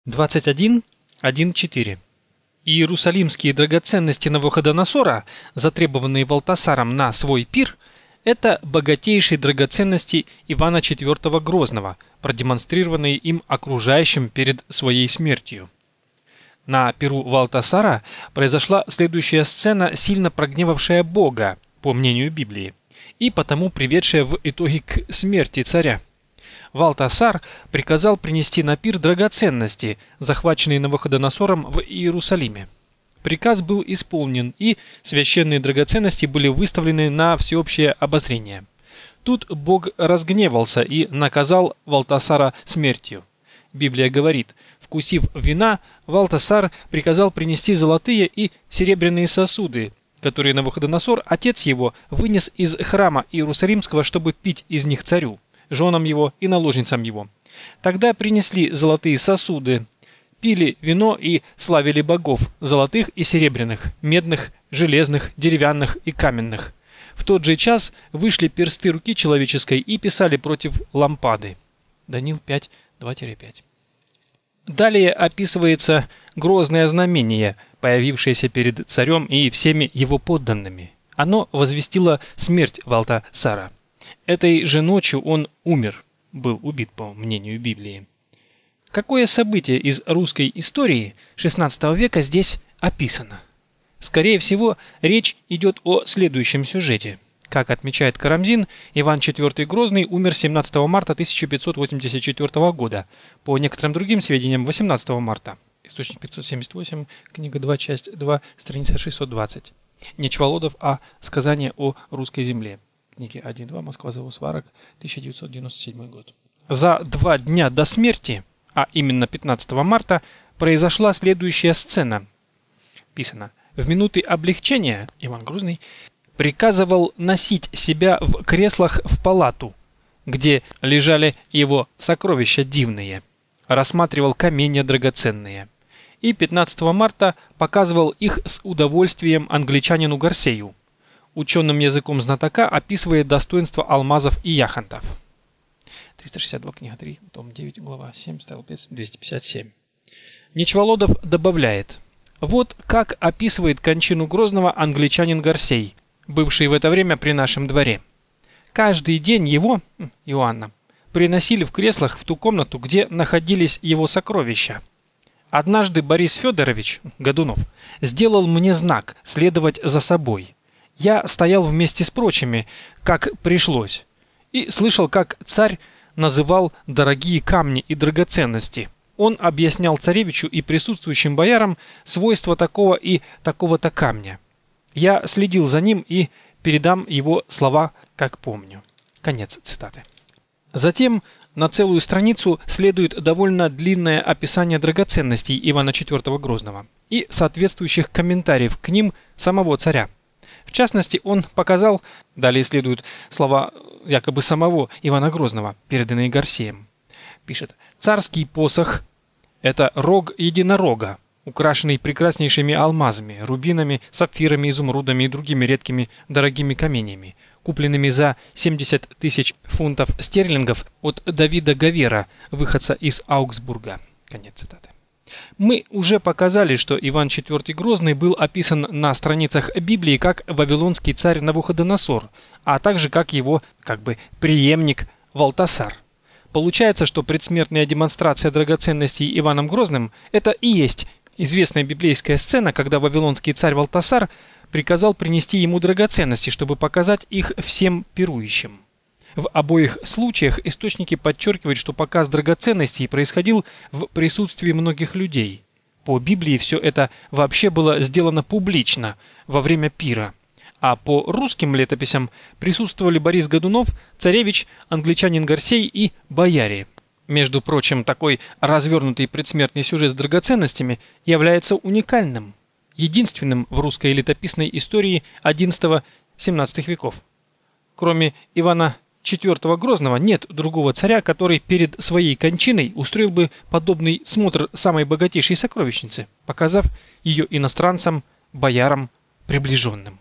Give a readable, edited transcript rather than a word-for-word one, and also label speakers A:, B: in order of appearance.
A: 21.1.4. Иерусалимские драгоценности Навуходоносора, затребованные Валтасаром на свой пир, это богатейшие драгоценности Ивана IV Грозного, продемонстрированные им окружающим перед своей смертью. На пиру Валтасара произошла следующая сцена, сильно прогневавшая Бога, по мнению Библии, и потому приведшая в итоге к смерти царя. Валтасар приказал принести на пир драгоценности, захваченные Навуходоносором в Иерусалиме. Приказ был исполнен, и священные драгоценности были выставлены на всеобщее обозрение. Тут Бог разгневался и наказал Валтасара смертью. Библия говорит: «Вкусив вина, Валтасар приказал принести золотые и серебряные сосуды, которые Навуходоносор, отец его, вынес из храма Иерусалимского, чтобы пить из них царю, женам его и наложницам его. Тогда принесли золотые сосуды, пили вино и славили богов, золотых и серебряных, медных, железных, деревянных и каменных. В тот же час вышли персты руки человеческой и писали против лампады». Даниил 5:2-5. Далее описывается грозное знамение, появившееся перед царем и всеми его подданными. Оно возвестило смерть Валтасара. Этой же ночью он умер, был убит, по мнению Библии. Какое событие из русской истории XVI века здесь описано? Скорее всего, речь идет о следующем сюжете. Как отмечает Карамзин, Иван IV Грозный умер 17 марта 1584 года, по некоторым другим сведениям 18 марта. Источник 578, книга 2, часть 2, страница 620. Нечволодов А. Сказание о русской земле. Книги 1.2, Москва, завод Сварог, 1997 год. За 2 дня до смерти, а именно 15 марта, произошла следующая сцена. Писано: в минуты облегчения Иван Грозный приказывал носить себя в креслах в палату, где лежали его сокровища дивные, рассматривал каменья драгоценные, и 15 марта показывал их с удовольствием англичанину Гарсею, ученым языком знатока описывает достоинства алмазов и яхонтов. 362, книга 3, том 9, глава 7, столбец 257. Нечволодов добавляет: вот как описывает кончину Грозного англичанин Гарсей, бывший в это время при нашем дворе. Каждый день его, Иоанна, приносили в креслах в ту комнату, где находились его сокровища. Однажды Борис Федорович Годунов сделал мне знак следовать за собой. Я стоял вместе с прочими, как пришлось, и слышал, как царь называл дорогие камни и драгоценности. Он объяснял царевичу и присутствующим боярам свойства такого и такого-то камня. Я следил за ним и передам его слова, как помню. Конец цитаты. Затем на целую страницу следует довольно длинное описание драгоценностей Ивана IV Грозного и соответствующих комментариев к ним самого царя. В частности, он показал, далее следуют слова якобы самого Ивана Грозного, переданные Гарсеем. Пишет: «Царский посох – это рог единорога, украшенный прекраснейшими алмазами, рубинами, сапфирами, изумрудами и другими редкими дорогими каменьями, купленными за 70 тысяч фунтов стерлингов от Давида Гавера, выходца из Аугсбурга». Конец цитаты. Мы уже показали, что Иван IV Грозный был описан на страницах Библии как вавилонский царь Навуходоносор, а также как его, преемник Валтасар. Получается, что предсмертная демонстрация драгоценностей Иваном Грозным – это и есть известная библейская сцена, когда вавилонский царь Валтасар приказал принести ему драгоценности, чтобы показать их всем пирующим. В обоих случаях источники подчеркивают, что показ драгоценностей происходил в присутствии многих людей. По Библии все это вообще было сделано публично, во время пира. А по русским летописям присутствовали Борис Годунов, царевич, англичанин Гарсей и бояре. Между прочим, такой развернутый предсмертный сюжет с драгоценностями является уникальным, единственным в русской летописной истории XI-XVII веков. Кроме Ивана IV Грозного нет другого царя, который перед своей кончиной устроил бы подобный смотр самой богатейшей сокровищницы, показав ее иностранцам, боярам, приближенным.